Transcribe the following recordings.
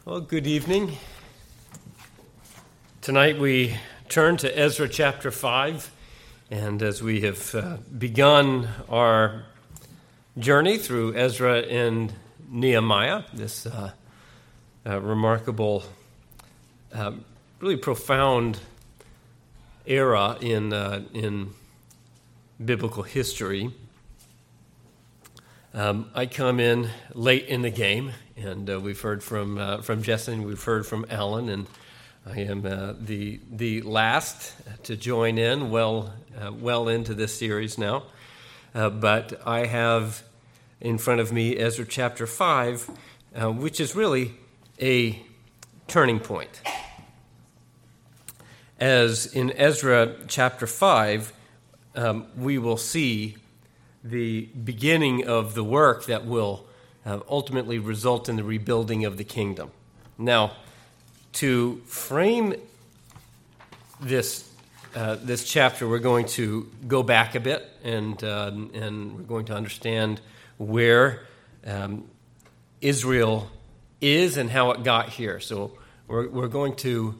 Well, good evening. Tonight we turn to Ezra chapter 5, and as we have begun our journey through Ezra and Nehemiah, this remarkable, really profound era in biblical history, I come in late in the game, and we've heard from Jesse, and we've heard from Alan, and I am the last to join in, well into this series now. But I have in front of me Ezra chapter 5, which is really a turning point. As in Ezra chapter 5, we will see the beginning of the work that will ultimately result in the rebuilding of the kingdom. Now, to frame this chapter, we're going to go back a bit, and we're going to understand where Israel is and how it got here. So we're going to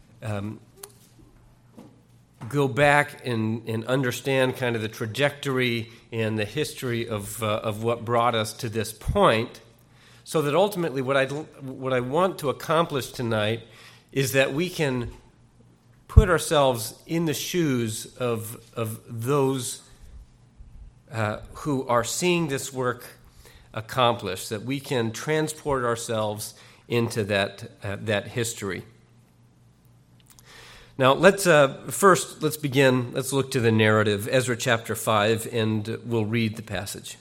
go back and understand kind of the trajectory and the history of what brought us to this point, so that ultimately what I want to accomplish tonight is that we can put ourselves in the shoes of those who are seeing this work accomplished, that we can transport ourselves into that history. Now, let's begin. Let's look to the narrative, Ezra chapter 5, and we'll read the passage.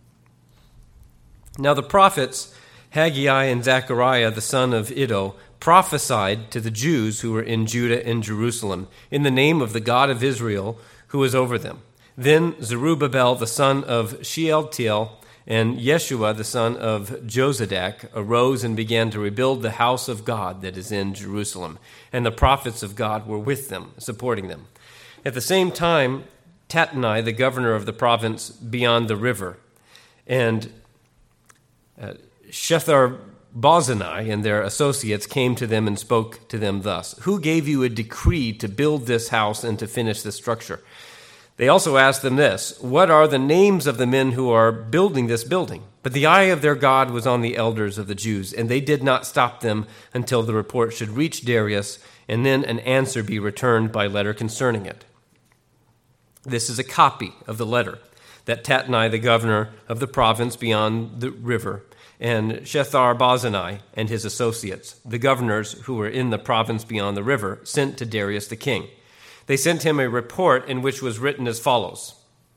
Now the prophets, Haggai and Zechariah, the son of Iddo, prophesied to the Jews who were in Judah and Jerusalem in the name of the God of Israel who was over them. Then Zerubbabel, the son of Shealtiel, and Yeshua, the son of Jozadak, arose and began to rebuild the house of God that is in Jerusalem. And the prophets of God were with them, supporting them. At the same time, Tatnai, the governor of the province beyond the river, and Shethar-Bozenai and their associates came to them and spoke to them thus: "Who gave you a decree to build this house and to finish the structure?" They also asked them this: "What are the names of the men who are building this building?" But the eye of their God was on the elders of the Jews, and they did not stop them until the report should reach Darius, and then an answer be returned by letter concerning it. This is a copy of the letter that Tatnai, the governor of the province beyond the river, and Shethar-Bozenai and his associates, the governors who were in the province beyond the river, sent to Darius the king. They sent him a report in which was written as follows: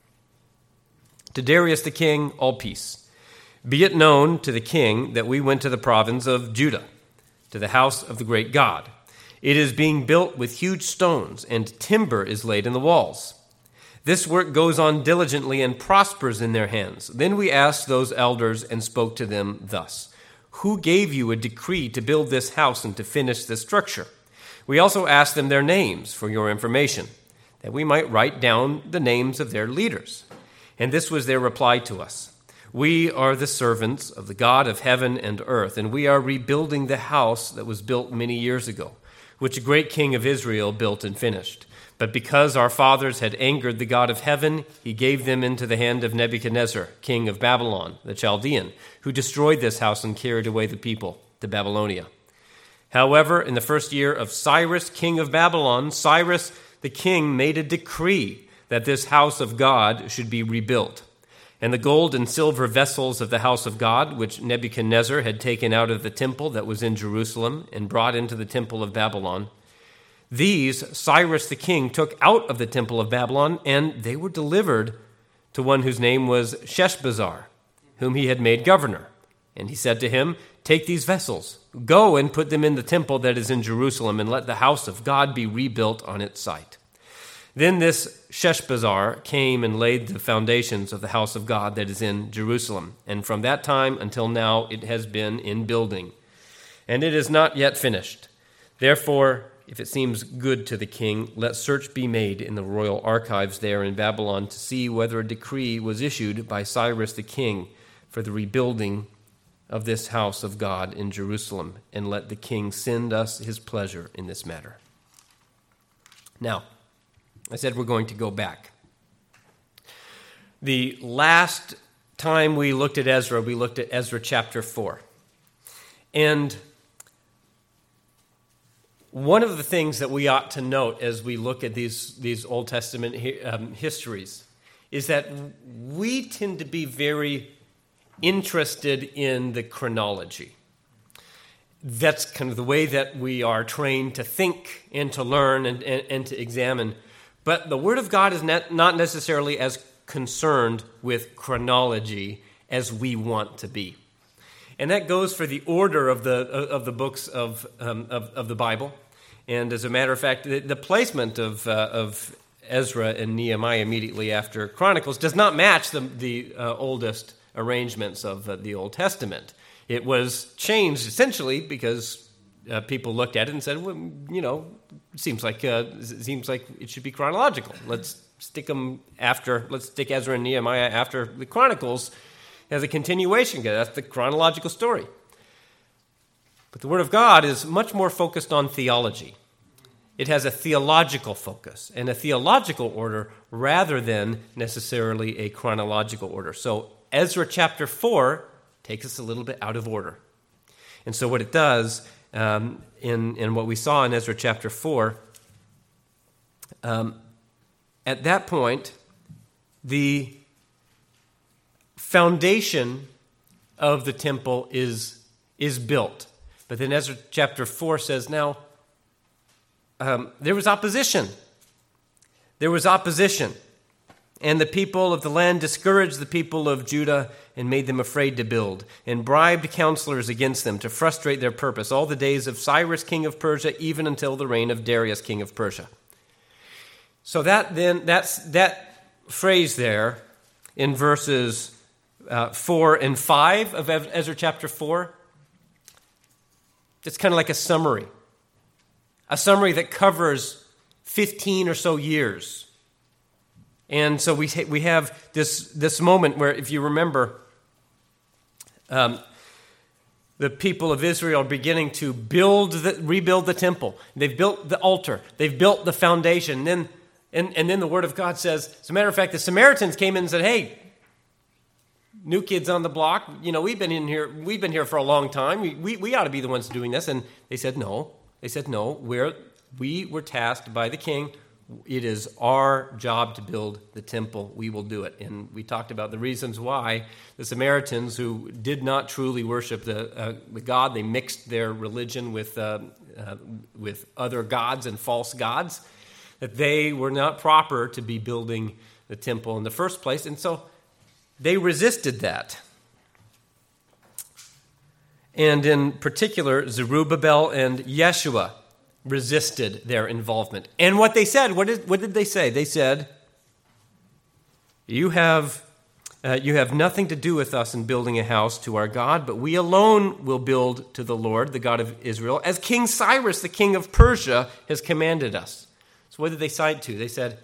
"To Darius the king, all peace. Be it known to the king that we went to the province of Judah, to the house of the great God. It is being built with huge stones, and timber is laid in the walls. This work goes on diligently and prospers in their hands." Then we asked those elders and spoke to them thus: "Who gave you a decree to build this house and to finish this structure?" We also asked them their names for your information, that we might write down the names of their leaders. And this was their reply to us: "We are the servants of the God of heaven and earth, and we are rebuilding the house that was built many years ago, which a great king of Israel built and finished. But because our fathers had angered the God of heaven, he gave them into the hand of Nebuchadnezzar, king of Babylon, the Chaldean, who destroyed this house and carried away the people to Babylonia. However, in the first year of Cyrus, king of Babylon, Cyrus the king made a decree that this house of God should be rebuilt. And the gold and silver vessels of the house of God, which Nebuchadnezzar had taken out of the temple that was in Jerusalem and brought into the temple of Babylon, these Cyrus the king took out of the temple of Babylon, and they were delivered to one whose name was Sheshbazzar, whom he had made governor. And he said to him, 'Take these vessels, go and put them in the temple that is in Jerusalem, and let the house of God be rebuilt on its site.' Then this Sheshbazzar came and laid the foundations of the house of God that is in Jerusalem. And from that time until now it has been in building, and it is not yet finished. Therefore, if it seems good to the king, let search be made in the royal archives there in Babylon to see whether a decree was issued by Cyrus the king for the rebuilding of this house of God in Jerusalem, and let the king send us his pleasure in this matter. Now, I said we're going to go back. The last time we looked at Ezra chapter 4. And one of the things that we ought to note as we look at these Old Testament histories is that we tend to be very interested in the chronology. That's kind of the way that we are trained to think and to learn and to examine. But the Word of God is not necessarily as concerned with chronology as we want to be. And that goes for the order of the books of the Bible. And as a matter of fact, the placement of Ezra and Nehemiah immediately after Chronicles does not match the oldest arrangements of the Old Testament. It was changed essentially because people looked at it and said, well, it seems like it should be chronological. Let's stick Ezra and Nehemiah after the Chronicles as a continuation. That's the chronological story. But the Word of God is much more focused on theology. It has a theological focus and a theological order rather than necessarily a chronological order. So Ezra chapter 4 takes us a little bit out of order. And so what it does, in what we saw in Ezra chapter 4, at that point, the foundation of the temple is built. But then Ezra chapter 4 says, now, there was opposition. There was opposition. And the people of the land discouraged the people of Judah and made them afraid to build, and bribed counselors against them to frustrate their purpose all the days of Cyrus, king of Persia, even until the reign of Darius, king of Persia. So that phrase there in verses 4 and 5 of Ezra chapter 4, it's kind of like a summary that covers 15 or so years. And so we have this moment where, if you remember, the people of Israel are beginning to rebuild the temple. They've built the altar. They've built the foundation. And then the Word of God says, as a matter of fact, the Samaritans came in and said, hey, new kids on the block, we've been here for a long time. We ought to be the ones doing this. And they said, no. They said, no, we were tasked by the king. It is our job to build the temple. We will do it. And we talked about the reasons why the Samaritans, who did not truly worship the God, they mixed their religion with other gods and false gods, that they were not proper to be building the temple in the first place. And so they resisted that. And in particular, Zerubbabel and Yeshua resisted their involvement. And what they said, what did they say? They said, you have nothing to do with us in building a house to our God, but we alone will build to the Lord, the God of Israel, as King Cyrus, the king of Persia, has commanded us. So what did they side to? They said,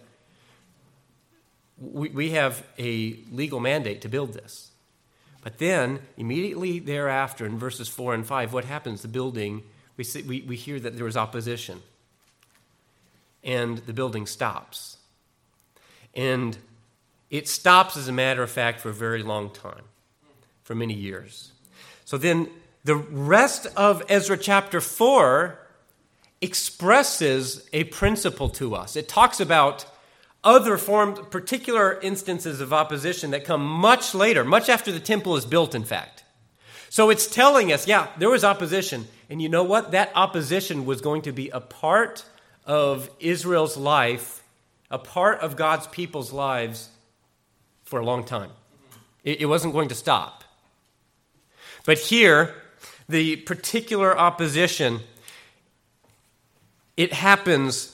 we have a legal mandate to build this. But then, immediately thereafter, in verses 4 and 5, what happens? The building, we hear that there was opposition. And the building stops. And it stops, as a matter of fact, for a very long time, for many years. So then, the rest of Ezra chapter 4 expresses a principle to us. It talks about other particular instances of opposition that come much later, much after the temple is built, in fact. So it's telling us, yeah, there was opposition. And you know what? That opposition was going to be a part of Israel's life, a part of God's people's lives for a long time. It wasn't going to stop. But here, the particular opposition, it happens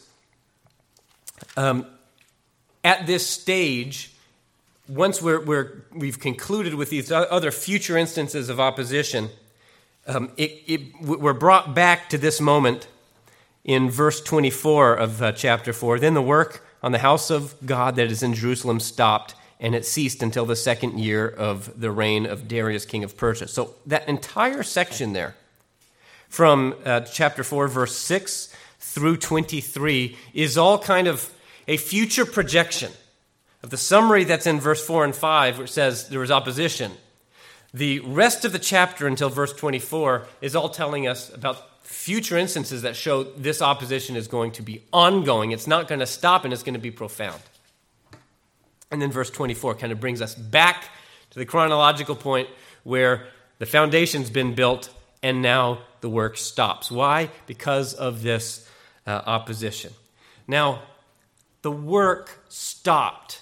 at this stage, once we've concluded with these other future instances of opposition, we're brought back to this moment in verse 24 of chapter 4. Then the work on the house of God that is in Jerusalem stopped, and it ceased until the second year of the reign of Darius, king of Persia. So that entire section there, from chapter 4, verse 6 through 23, is all kind of a future projection of the summary that's in verse 4 and 5, which says there was opposition. The rest of the chapter until verse 24 is all telling us about future instances that show this opposition is going to be ongoing. It's not going to stop, and it's going to be profound. And then verse 24 kind of brings us back to the chronological point where the foundation's been built and now the work stops. Why? Because of this opposition. Now, the work stopped.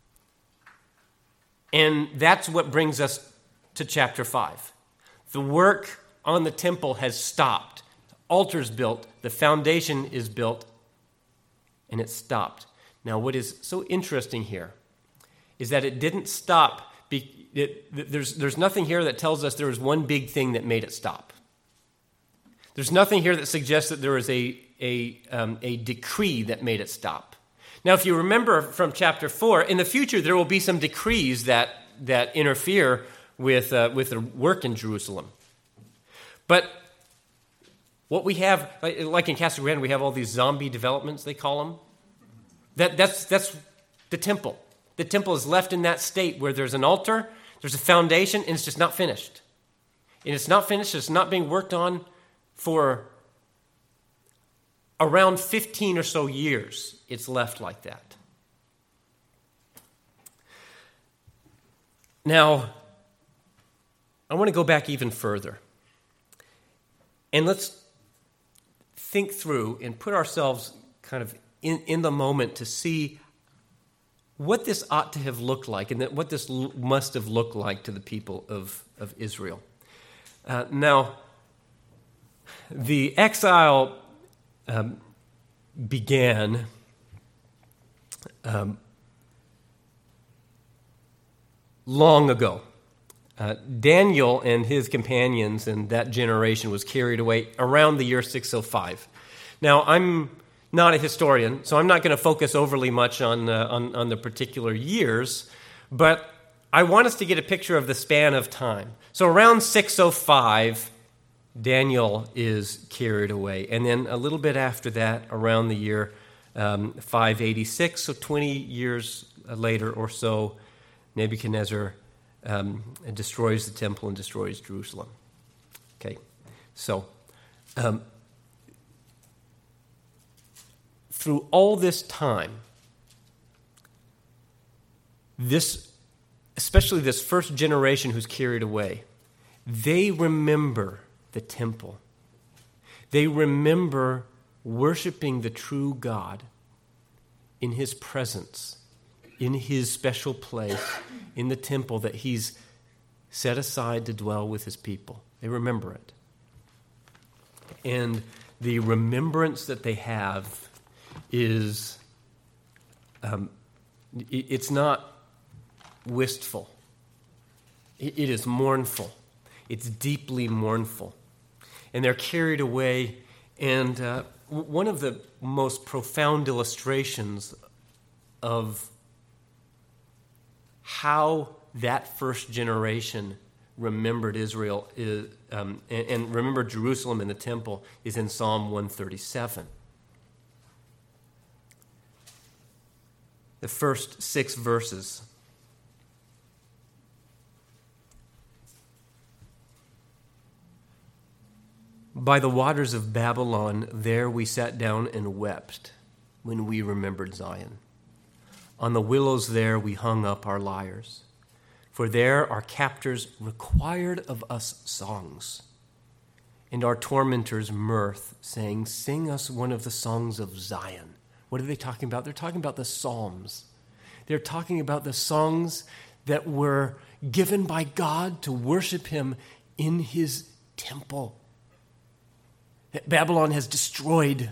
And that's what brings us to chapter 5. The work on the temple has stopped. The altar's built. The foundation is built. And it stopped. Now, what is so interesting here is that it didn't stop. There's nothing here that tells us there was one big thing that made it stop. There's nothing here that suggests that there was a decree that made it stop. Now, if you remember from chapter 4, in the future there will be some decrees that interfere with the work in Jerusalem. But what we have, like in Casa Grande, we have all these zombie developments, they call them. That's the temple. The temple is left in that state where there's an altar, there's a foundation, and it's just not finished. And it's not finished, it's not being worked on for around 15 or so years. It's left like that. Now, I want to go back even further. And let's think through and put ourselves kind of in the moment to see what this ought to have looked like and what this must have looked like to the people of Israel. Now, the exile began long ago. Daniel and his companions and that generation was carried away around the year 605. Now, I'm not a historian, so I'm not going to focus overly much on the particular years, but I want us to get a picture of the span of time. So around 605, Daniel is carried away. And then a little bit after that, around the year 586, so 20 years later or so, Nebuchadnezzar destroys the temple and destroys Jerusalem. Okay, so through all this time, especially this first generation who's carried away, they remember the temple. They remember worshiping the true God in his presence, in his special place, in the temple that he's set aside to dwell with his people. They remember it. And the remembrance that they have is, it's not wistful. It is mournful. It's deeply mournful. And they're carried away. And one of the most profound illustrations of how that first generation remembered Israel and remembered Jerusalem and the temple is in Psalm 137. The first 6 verses. By the waters of Babylon, there we sat down and wept when we remembered Zion. On the willows there we hung up our lyres, for there our captors required of us songs, and our tormentors mirth, saying, "Sing us one of the songs of Zion." What are they talking about? They're talking about the Psalms. They're talking about the songs that were given by God to worship him in his temple that Babylon has destroyed.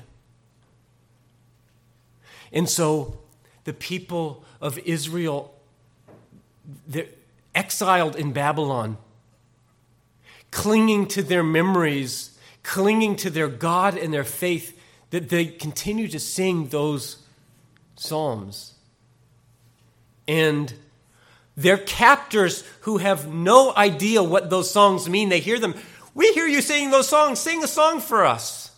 And so the people of Israel, they're exiled in Babylon, clinging to their memories, clinging to their God and their faith, that they continue to sing those psalms. And Their captors who have no idea what those songs mean, they hear them. We hear you singing those songs. Sing a song for us.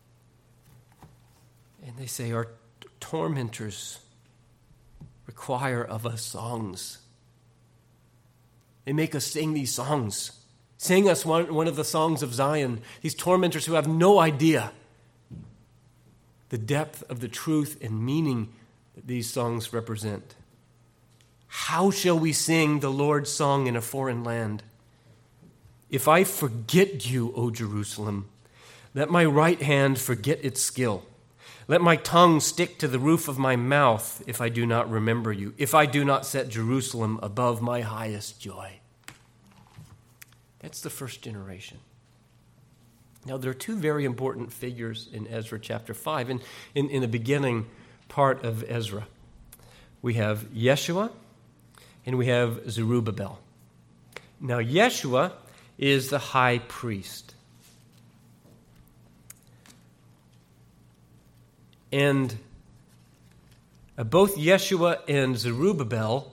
And they say, our tormentors require of us songs. They make us sing these songs. Sing us one of the songs of Zion. These tormentors who have no idea the depth of the truth and meaning that these songs represent. How shall we sing the Lord's song in a foreign land? If I forget you, O Jerusalem, let my right hand forget its skill. Let my tongue stick to the roof of my mouth if I do not remember you, if I do not set Jerusalem above my highest joy. That's the first generation. Now, there are two very important figures in Ezra chapter 5, and in the beginning part of Ezra. We have Yeshua and we have Zerubbabel. Now, Yeshua is the high priest. And both Yeshua and Zerubbabel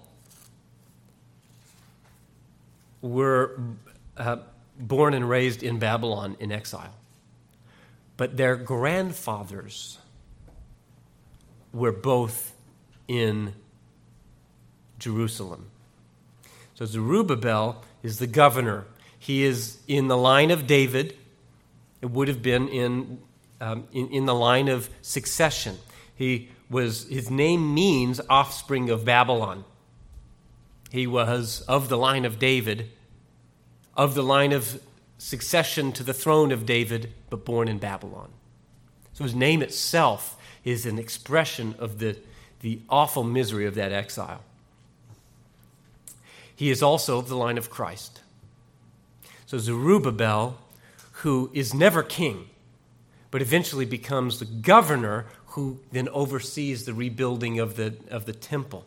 were born and raised in Babylon in exile. But their grandfathers were both in Jerusalem. So Zerubbabel is the governor. He is in the line of David. It would have been in the line of succession. His name means offspring of Babylon. He was of the line of David, of the line of succession to the throne of David, but born in Babylon. So his name itself is an expression of the awful misery of that exile. He is also of the line of Christ. So Zerubbabel, who is never king, but eventually becomes the governor who then oversees the rebuilding of the temple.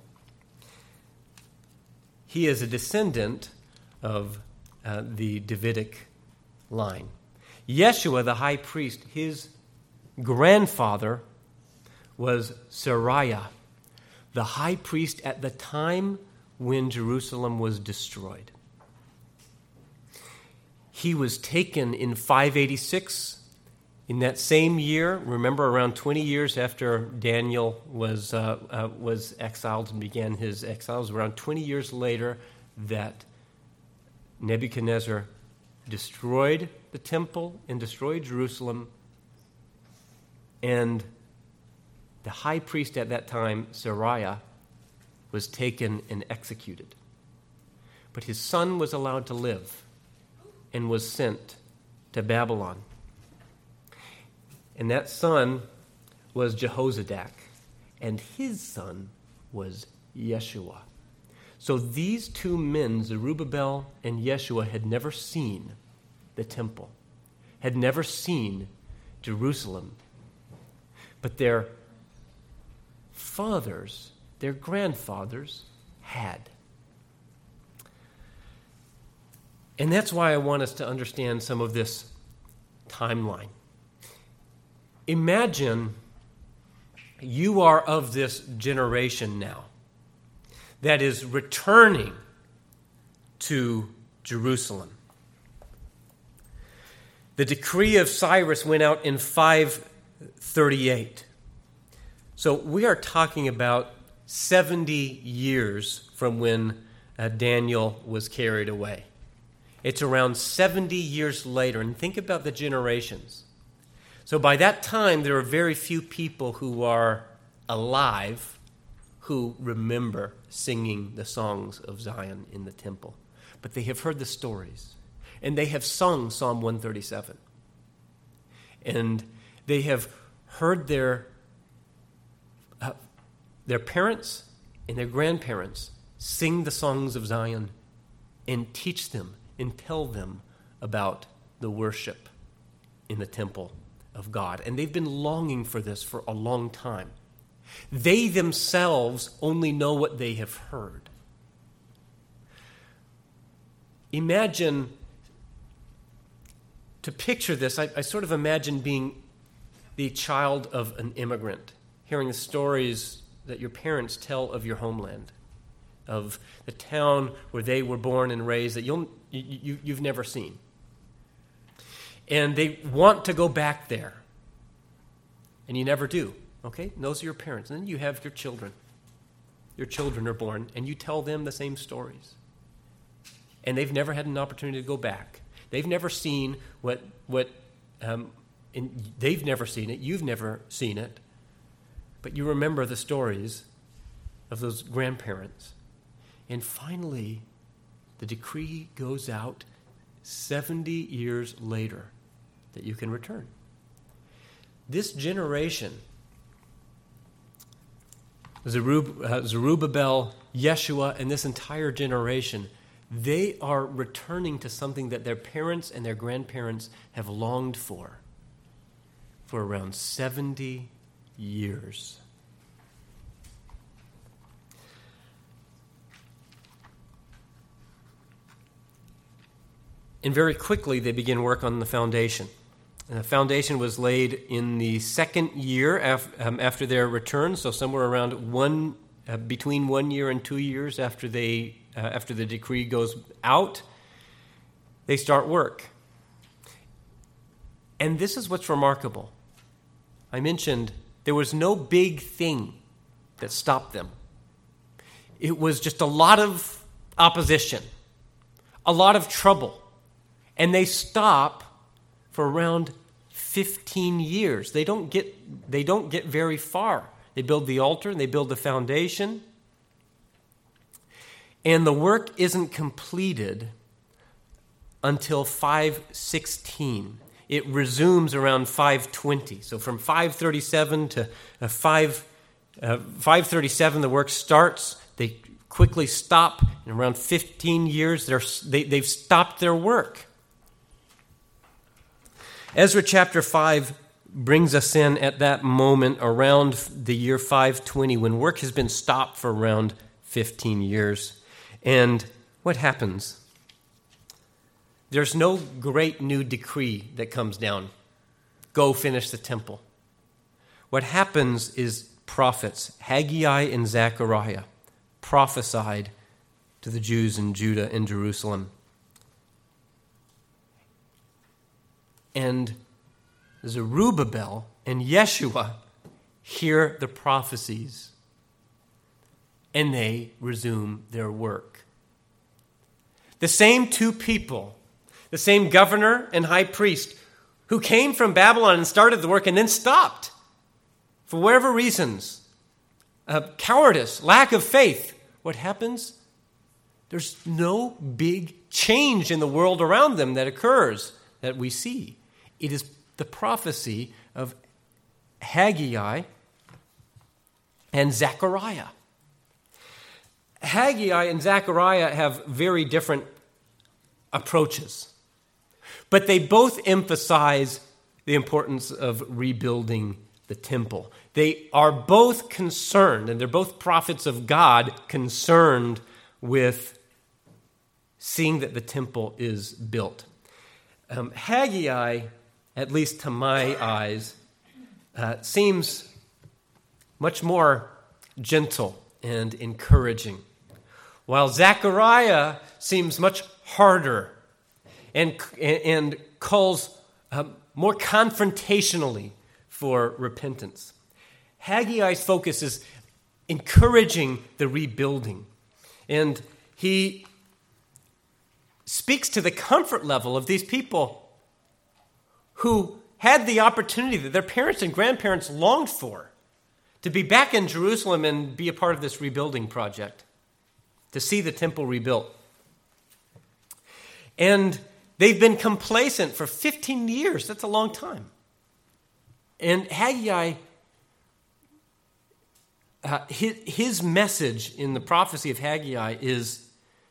He is a descendant of the Davidic line. Yeshua, the high priest, his grandfather was Seraiah, the high priest at the time when Jerusalem was destroyed. He was taken in 586. In that same year, remember, around 20 years after Daniel was exiled and began his exiles, around 20 years later that Nebuchadnezzar destroyed the temple and destroyed Jerusalem, and the high priest at that time, Seraiah, was taken and executed. But his son was allowed to live and was sent to Babylon. And that son was Jehozadak, and his son was Yeshua. So these two men, Zerubbabel and Yeshua, had never seen the temple, had never seen Jerusalem. But their fathers, their grandfathers, had. And that's why I want us to understand some of this timeline. Imagine you are of this generation now that is returning to Jerusalem. The decree of Cyrus went out in 538. So we are talking about 70 years from when Daniel was carried away. It's around 70 years later, and think about the generations. So by that time, there are very few people who are alive who remember singing the songs of Zion in the temple. But they have heard the stories, and they have sung Psalm 137. And they have heard their parents and their grandparents sing the songs of Zion and teach them and tell them about the worship in the temple of God. And they've been longing for this for a long time. They themselves only know what they have heard. Imagine, to picture this, I sort of imagine being the child of an immigrant, hearing the stories that your parents tell of your homeland. of the town where they were born and raised that you've never seen. And they want to go back there. And you never do. Okay? And those are your parents. And then you have your children. Your children are born, and you tell them the same stories. And they've never had an opportunity to go back. They've never seen and they've never seen it. You've never seen it. But you remember the stories of those grandparents. And finally, the decree goes out 70 years later that you can return. This generation, Zerubbabel, Yeshua, and this entire generation, they are returning to something that their parents and their grandparents have longed for around 70 years. And very quickly, they begin work on the foundation. And the foundation was laid in the second year after their return, so somewhere around between 1 year and 2 years after the decree goes out, they start work. And this is what's remarkable. I mentioned there was no big thing that stopped them. It was just a lot of opposition, a lot of trouble. And they stop for around 15 years. They don't get very far. They build the altar and they build the foundation. And the work isn't completed until 516. It resumes around 520. So from 537 to 537, the work starts. They quickly stop. In around 15 years, they've stopped their work. Ezra chapter 5 brings us in at that moment around the year 520 when work has been stopped for around 15 years. And what happens? There's no great new decree that comes down. Go finish the temple. What happens is prophets, Haggai and Zechariah, prophesied to the Jews in Judah and Jerusalem. And Zerubbabel and Yeshua hear the prophecies, and they resume their work. The same two people, the same governor and high priest, who came from Babylon and started the work and then stopped for whatever reasons, cowardice, lack of faith. What happens? There's no big change in the world around them that occurs that we see. It is the prophecy of Haggai and Zechariah. Haggai and Zechariah have very different approaches, but they both emphasize the importance of rebuilding the temple. They are both concerned, and they're both prophets of God, concerned with seeing that the temple is built. Haggai, at least to my eyes, seems much more gentle and encouraging, while Zechariah seems much harder and calls more confrontationally for repentance. Haggai's focus is encouraging the rebuilding, and he speaks to the comfort level of these people who had the opportunity that their parents and grandparents longed for, to be back in Jerusalem and be a part of this rebuilding project, to see the temple rebuilt. And they've been complacent for 15 years. That's a long time. And Haggai, his message in the prophecy of Haggai is,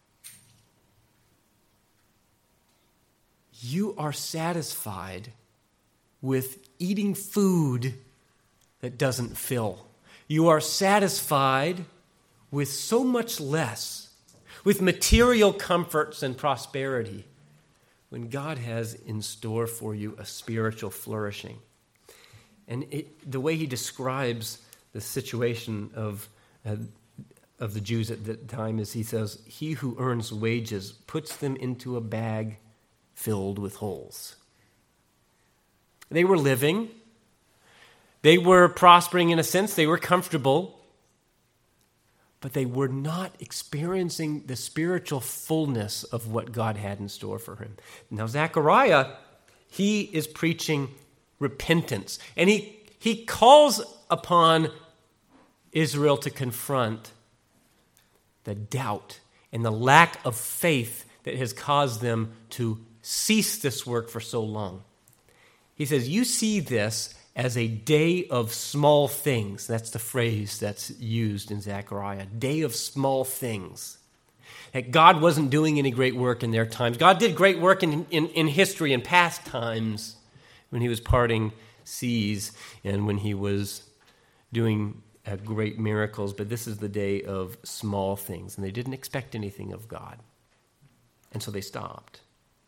you are satisfied with eating food that doesn't fill. You are satisfied with so much less, with material comforts and prosperity, when God has in store for you a spiritual flourishing. And the way he describes the situation of of the Jews at that time is he says, he who earns wages puts them into a bag filled with holes. They were living. They were prospering in a sense. They were comfortable. But they were not experiencing the spiritual fullness of what God had in store for him. Now, Zechariah, he is preaching repentance. And he calls upon Israel to confront the doubt and the lack of faith that has caused them to cease this work for so long. He says, you see this as a day of small things. That's the phrase that's used in Zechariah, day of small things. That God wasn't doing any great work in their times. God did great work in history and past times when he was parting seas and when he was doing great miracles, but this is the day of small things, and they didn't expect anything of God, and so they stopped.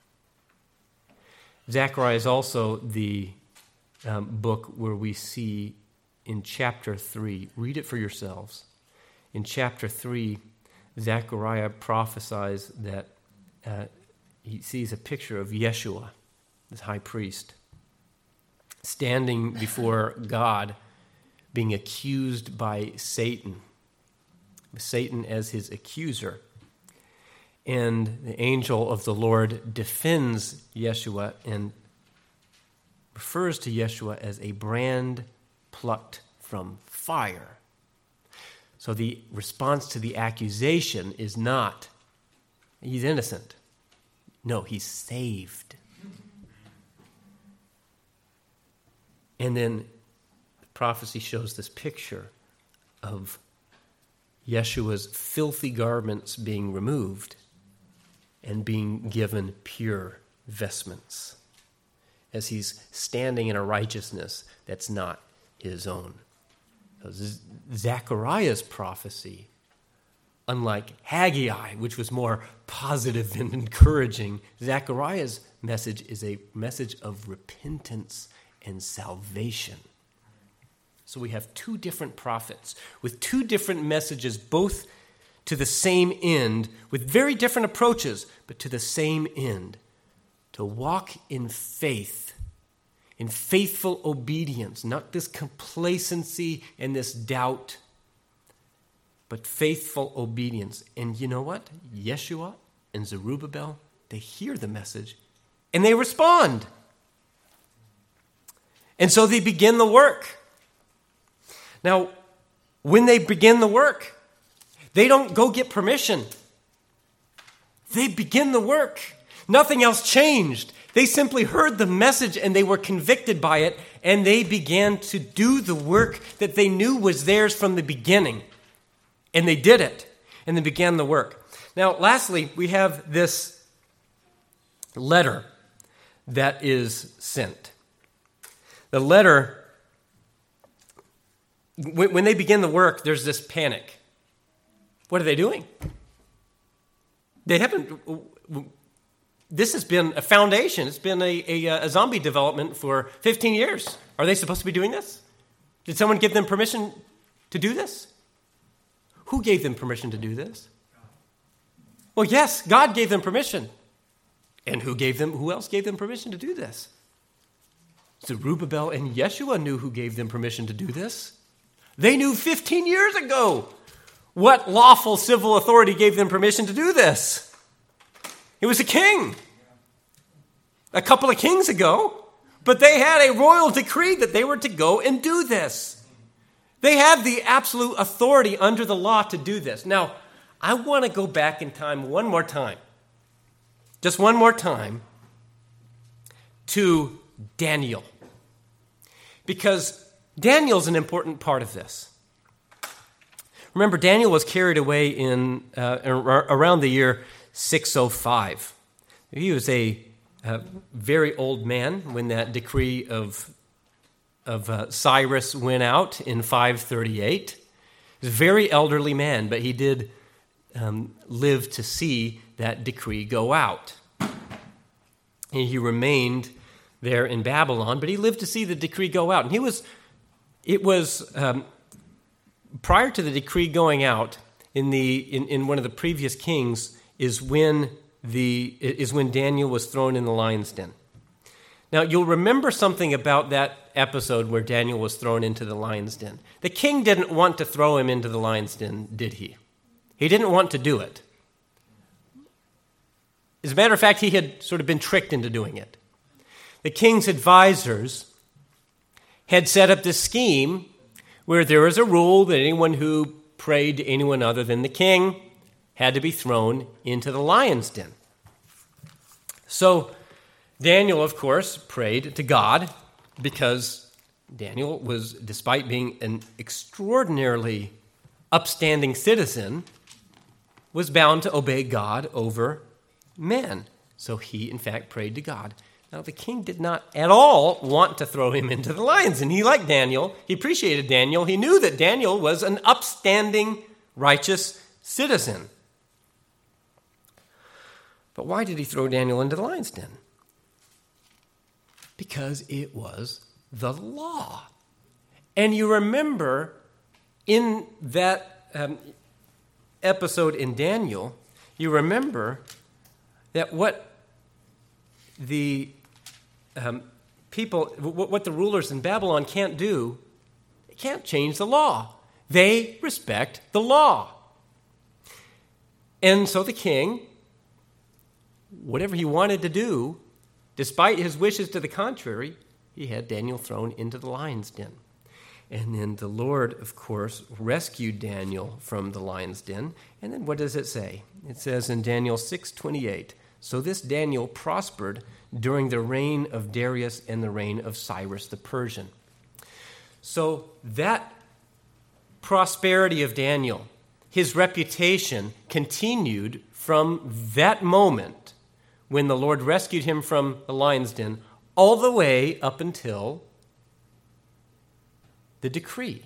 Zechariah is also the book where we see in chapter 3, read it for yourselves. In chapter 3, Zechariah prophesies that he sees a picture of Yeshua, this high priest, standing before God, being accused by Satan as his accuser. And the angel of the Lord defends Yeshua and refers to Yeshua as a brand plucked from fire. So the response to the accusation is not, he's innocent. No, he's saved. And then the prophecy shows this picture of Yeshua's filthy garments being removed and being given pure vestments as he's standing in a righteousness that's not his own. Zechariah's prophecy, unlike Haggai, which was more positive and encouraging, Zechariah's message is a message of repentance and salvation. So we have two different prophets with two different messages, both to the same end, with very different approaches, but to the same end, to walk in faith, in faithful obedience, not this complacency and this doubt, but faithful obedience. And you know what? Yeshua and Zerubbabel, they hear the message and they respond. And so they begin the work. Now, when they begin the work, they don't go get permission. They begin the work. Nothing else changed. They simply heard the message and they were convicted by it, and they began to do the work that they knew was theirs from the beginning. And they did it, and they began the work. Now, lastly, we have this letter that is sent. The letter, when they begin the work, there's this panic. What are they doing? They haven't. This has been a foundation. It's been a zombie development for 15 years. Are they supposed to be doing this? Did someone give them permission to do this? Who gave them permission to do this? Well, yes, God gave them permission. And who else gave them permission to do this? Zerubbabel and Yeshua knew who gave them permission to do this. They knew 15 years ago what lawful civil authority gave them permission to do this. It was a king. A couple of kings ago. But they had a royal decree that they were to go and do this. They had the absolute authority under the law to do this. Now, I want to go back in time one more time. Just one more time to Daniel. Because Daniel's an important part of this. Remember, Daniel was carried away in around the year 605. He was a very old man when that decree of Cyrus went out in 538. He was a very elderly man, but he did live to see that decree go out. And he remained there in Babylon, but he lived to see the decree go out. And it was prior to the decree going out, in one of the previous Kings is when Daniel was thrown in the lion's den. Now, you'll remember something about that episode where Daniel was thrown into the lion's den. The king didn't want to throw him into the lion's den, did he? He didn't want to do it. As a matter of fact, he had sort of been tricked into doing it. The king's advisors had set up this scheme where there was a rule that anyone who prayed to anyone other than the king had to be thrown into the lion's den. So Daniel, of course, prayed to God because Daniel was, despite being an extraordinarily upstanding citizen, was bound to obey God over men. So he, in fact, prayed to God. Now, the king did not at all want to throw him into the lions, and he liked Daniel. He appreciated Daniel. He knew that Daniel was an upstanding, righteous citizen. But why did he throw Daniel into the lion's den? Because it was the law. And you remember in that episode in Daniel, you remember that what the what the rulers in Babylon can't do, they can't change the law. They respect the law. And so the king, whatever he wanted to do, despite his wishes to the contrary, he had Daniel thrown into the lion's den. And then the Lord, of course, rescued Daniel from the lion's den. And then what does it say? It says in Daniel 6:28, "So this Daniel prospered during the reign of Darius and the reign of Cyrus the Persian." So that prosperity of Daniel, his reputation continued from that moment when the Lord rescued him from the lion's den all the way up until the decree.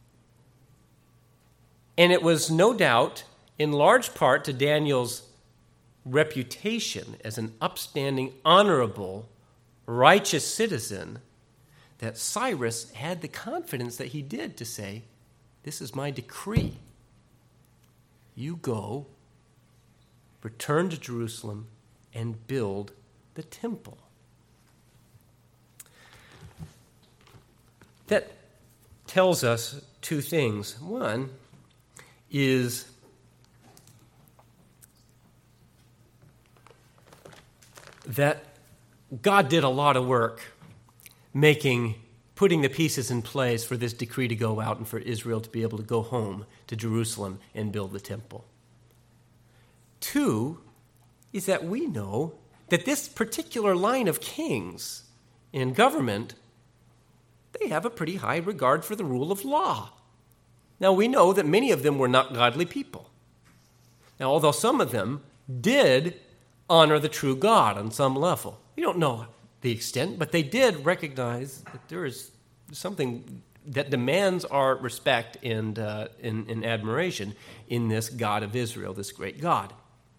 And it was no doubt in large part to Daniel's reputation as an upstanding, honorable, righteous citizen that Cyrus had the confidence that he did to say, "This is my decree. You go, return to Jerusalem, and build the temple." That tells us two things. One is that God did a lot of work putting the pieces in place for this decree to go out and for Israel to be able to go home to Jerusalem and build the temple. Two is that we know that this particular line of kings in government, they have a pretty high regard for the rule of law. Now, we know that many of them were not godly people. Now, although some of them did honor the true God on some level. We don't know the extent, but they did recognize that there is something that demands our respect and admiration in this God of Israel, this great God.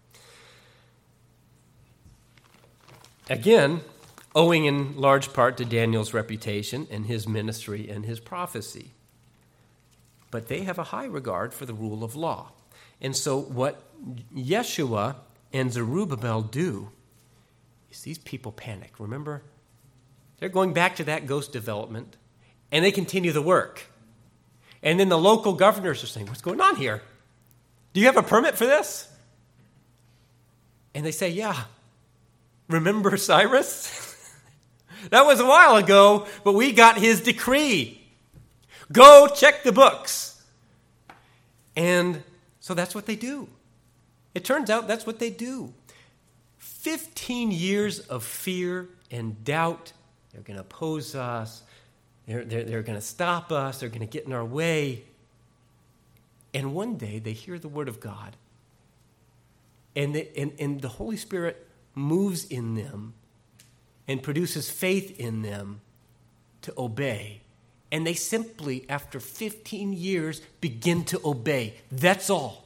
Again, owing in large part to Daniel's reputation and his ministry and his prophecy. But they have a high regard for the rule of law. And so what Yeshua and Zerubbabel do is these people panic. Remember? They're going back to that ghost development, and they continue the work. And then the local governors are saying, "What's going on here? Do you have a permit for this?" And they say, "Yeah. Remember Cyrus? That was a while ago, but we got his decree. Go check the books." And so that's what they do. It turns out that's what they do. 15 years of fear and doubt. They're going to oppose us. They're going to stop us. They're going to get in our way. And one day they hear the word of God. And the Holy Spirit moves in them and produces faith in them to obey. And they simply, after 15 years, begin to obey. That's all.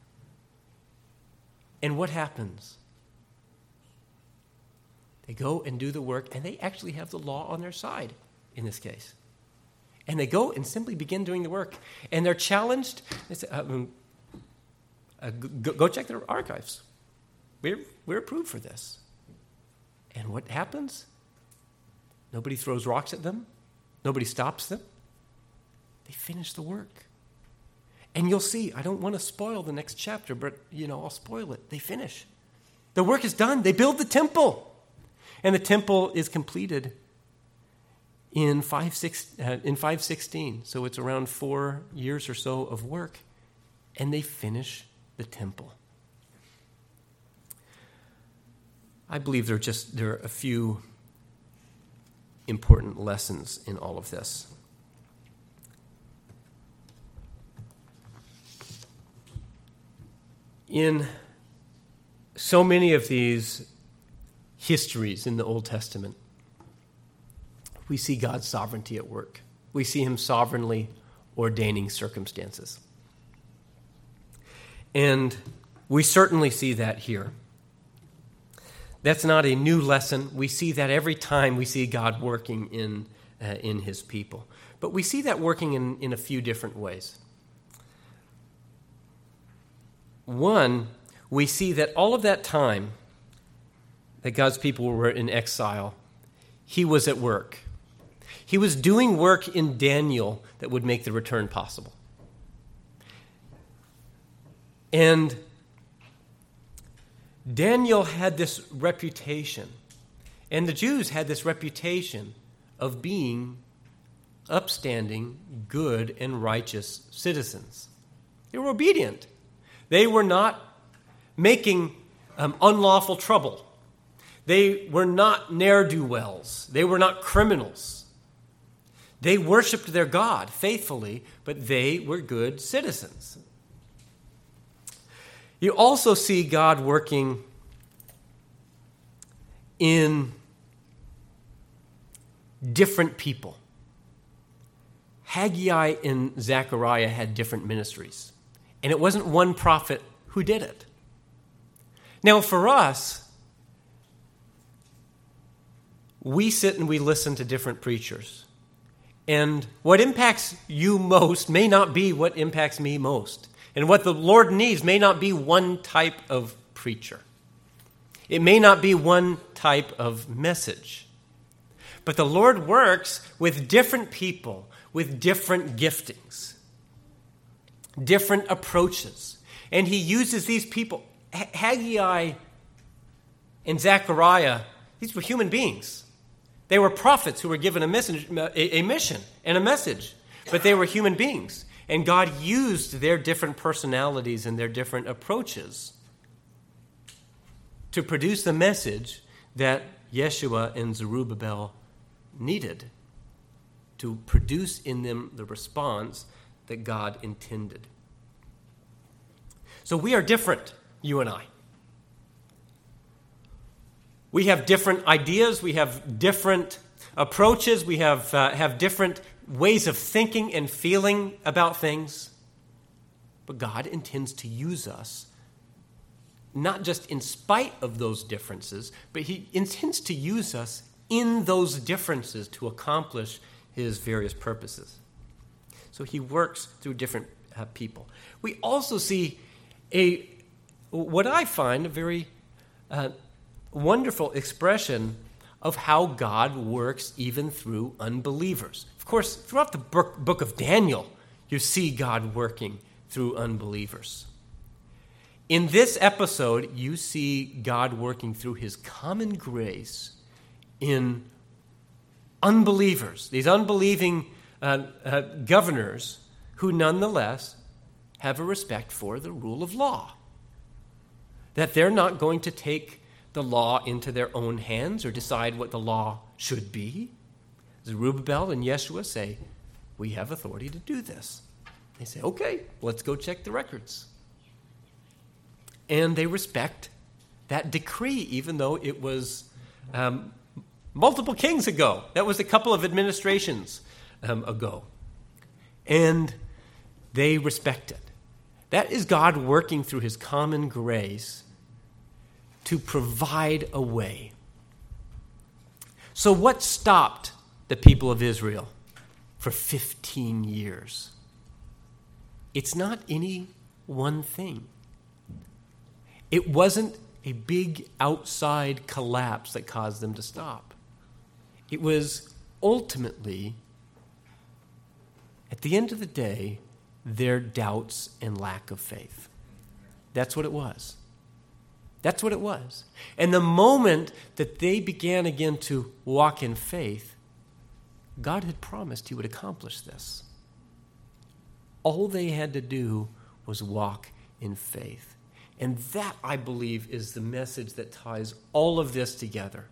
And what happens? They go and do the work, and they actually have the law on their side in this case. And they go and simply begin doing the work. And they're challenged. They say, Go check their archives. We're approved for this. And what happens? Nobody throws rocks at them. Nobody stops them. They finish the work. And you'll see, I don't want to spoil the next chapter, but, I'll spoil it. They finish. The work is done. They build the temple. And the temple is completed in 516. So it's around 4 years or so of work. And they finish the temple. I believe there are a few important lessons in all of this. In so many of these histories in the Old Testament, we see God's sovereignty at work. We see him sovereignly ordaining circumstances. And we certainly see that here. That's not a new lesson. We see that every time we see God working in his people. But we see that working in a few different ways. One, we see that all of that time that God's people were in exile, he was at work. He was doing work in Daniel that would make the return possible. And Daniel had this reputation, and the Jews had this reputation of being upstanding, good, and righteous citizens. They were obedient. They were not making unlawful trouble. They were not ne'er-do-wells. They were not criminals. They worshiped their God faithfully, but they were good citizens. You also see God working in different people. Haggai and Zechariah had different ministries, and it wasn't one prophet who did it. Now, for us, we sit and we listen to different preachers, and what impacts you most may not be what impacts me most. And what the Lord needs may not be one type of preacher. It may not be one type of message. But the Lord works with different people, with different giftings, different approaches. And he uses these people. Haggai and Zechariah, these were human beings. They were prophets who were given a mission and a message. But they were human beings. And God used their different personalities and their different approaches to produce the message that Yeshua and Zerubbabel needed, to produce in them the response that God intended. So we are different, you and I. We have different ideas, we have different approaches, we have different ways of thinking and feeling about things. But God intends to use us, not just in spite of those differences, but he intends to use us in those differences to accomplish his various purposes. So he works through different people. We also see what I find a very wonderful expression of how God works even through unbelievers. Of course, throughout the book of Daniel, you see God working through unbelievers. In this episode, you see God working through his common grace in unbelievers, these unbelieving governors who nonetheless have a respect for the rule of law, that they're not going to take the law into their own hands or decide what the law should be. Zerubbabel and Yeshua say, we have authority to do this. They say, okay, let's go check the records. And they respect that decree, even though it was multiple kings ago. That was a couple of administrations ago. And they respect it. That is God working through his common grace to provide a way. So what stopped the people of Israel for 15 years? It's not any one thing. It wasn't a big outside collapse that caused them to stop. It was ultimately, at the end of the day, their doubts and lack of faith. That's what it was. That's what it was. And the moment that they began again to walk in faith, God had promised he would accomplish this. All they had to do was walk in faith. And that, I believe, is the message that ties all of this together.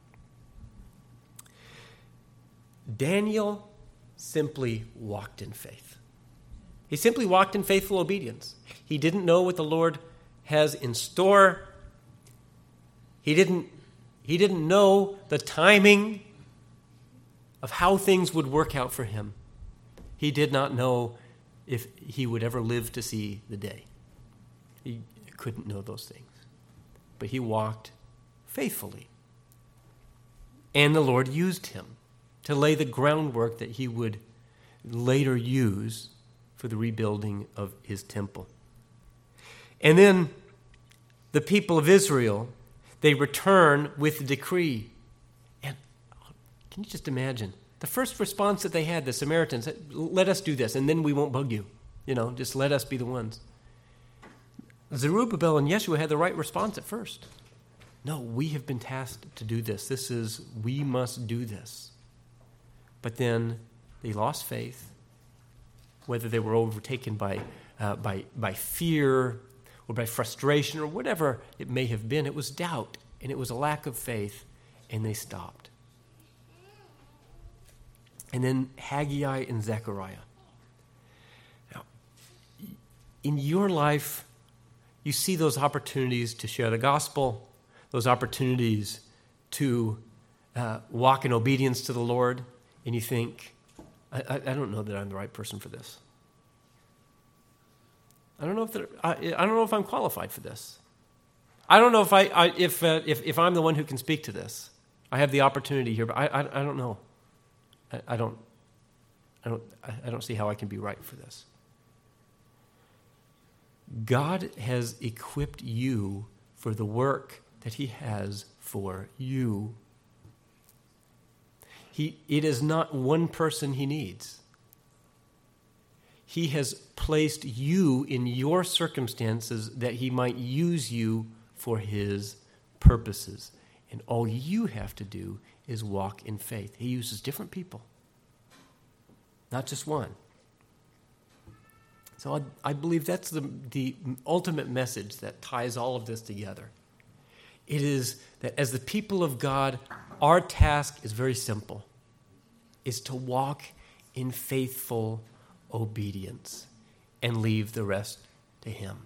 Daniel simply walked in faith. He simply walked in faithful obedience. He didn't know what the Lord has in store. He didn't know the timing of how things would work out for him. He did not know if he would ever live to see the day. He couldn't know those things. But he walked faithfully. And the Lord used him to lay the groundwork that he would later use for the rebuilding of his temple. And then the people of Israel, they return with the decree. And can you just imagine? The first response that they had, the Samaritans, let us do this, and then we won't bug you. Just let us be the ones. Zerubbabel and Yeshua had the right response at first. No, we have been tasked to do this. We must do this. But then they lost faith, whether they were overtaken by fear or by frustration or whatever it may have been. It was doubt, and it was a lack of faith, and they stopped. And then Haggai and Zechariah. Now, in your life, you see those opportunities to share the gospel, those opportunities to walk in obedience to the Lord, and you think, I don't know that I'm the right person for this. I don't know if I'm qualified for this. I don't know if I'm the one who can speak to this. I have the opportunity here, but I don't know. I don't see how I can be right for this. God has equipped you for the work that he has for you. It is not one person he needs. He has placed you in your circumstances that he might use you for his purposes. And all you have to do is walk in faith. He uses different people, not just one. So I believe that's the ultimate message that ties all of this together. It is that as the people of God, our task is very simple, is to walk in faithful obedience and leave the rest to him.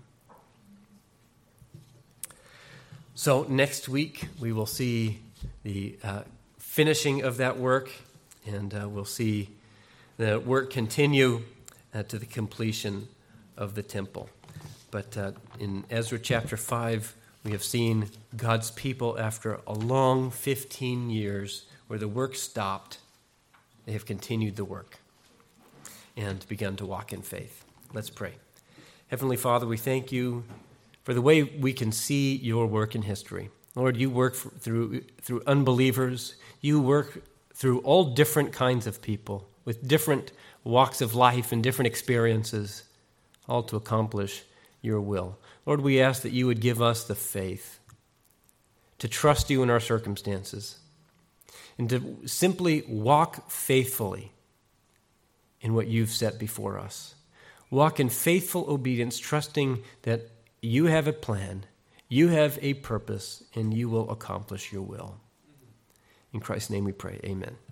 So next week, we will see the finishing of that work, and we'll see the work continue to the completion of the temple. But in Ezra chapter 5, we have seen God's people, after a long 15 years where the work stopped, they have continued the work and begun to walk in faith. Let's pray. Heavenly Father, we thank you for the way we can see your work in history. Lord, you work through unbelievers. You work through all different kinds of people with different walks of life and different experiences, all to accomplish your will. Lord, we ask that you would give us the faith to trust you in our circumstances and to simply walk faithfully in what you've set before us. Walk in faithful obedience, trusting that you have a plan, you have a purpose, and you will accomplish your will. In Christ's name we pray, amen.